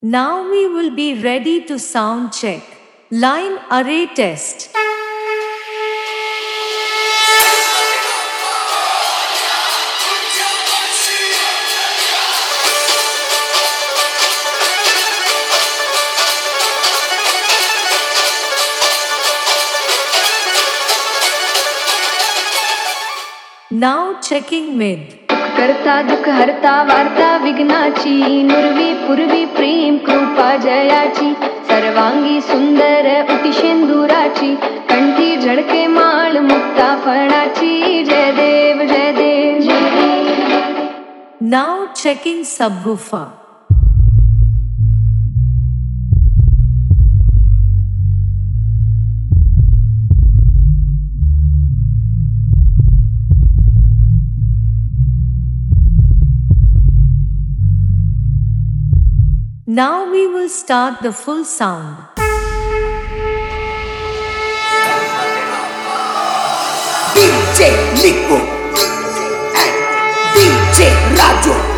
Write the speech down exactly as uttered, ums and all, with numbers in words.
Now we will be ready to sound check. Line array test. Now checking mid. करता दुःख हरता वार्ता विघ्नाची नुरवी पूर्वी प्रेम कृपा जयाची सर्वांगी सुंदर उतिशेंदुराची कंठी झळके माळ मुक्ता फळाची जय देव जय देव जय देव. Now checking subwoofer. Now we will start the full sound. D J Nico and D J Raju.